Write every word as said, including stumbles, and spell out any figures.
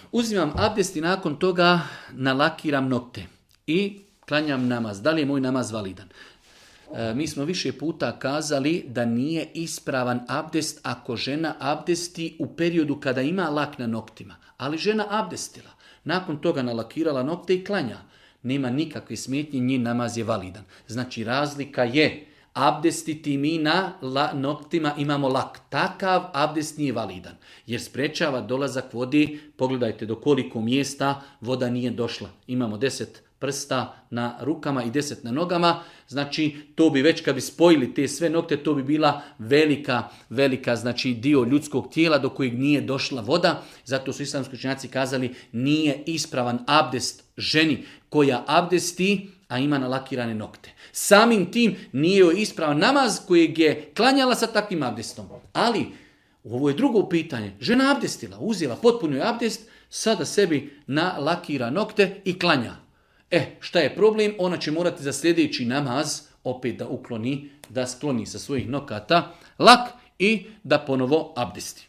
Uzimam abdest i nakon toga nalakiram nokte i klanjam namaz. Da li je moj namaz validan? E, mi smo više puta kazali da nije ispravan abdest ako žena abdesti u periodu kada ima lak na noktima. Ali žena abdestila. Nakon toga nalakirala nokte i klanja. Nema nikakve smetnje, njen namaz je validan. Znači razlika je abdestiti mi na la, noktima imamo lak. Takav abdest nije validan. Jer sprečava dolazak vodi. Pogledajte do koliko mjesta voda nije došla. Imamo deset prsta na rukama i deset na nogama. Znači to bi već kad bi spojili te sve nokte, to bi bila velika, velika znači dio ljudskog tijela do kojeg nije došla voda. Zato su islamski učenjaci kazali nije ispravan abdest ženi koja abdesti, a ima nalakirane nokte. Samim tim nije joj ispravan namaz kojeg je klanjala sa takvim abdestom. Ali ovo je drugo pitanje. Žena abdestila, uzela potpuno je abdest, sada sebi nalakira nokte i klanja. E, šta je problem? Ona će morati za sljedeći namaz opet da ukloni, da skloni sa svojih nokata lak i da ponovo abdesti.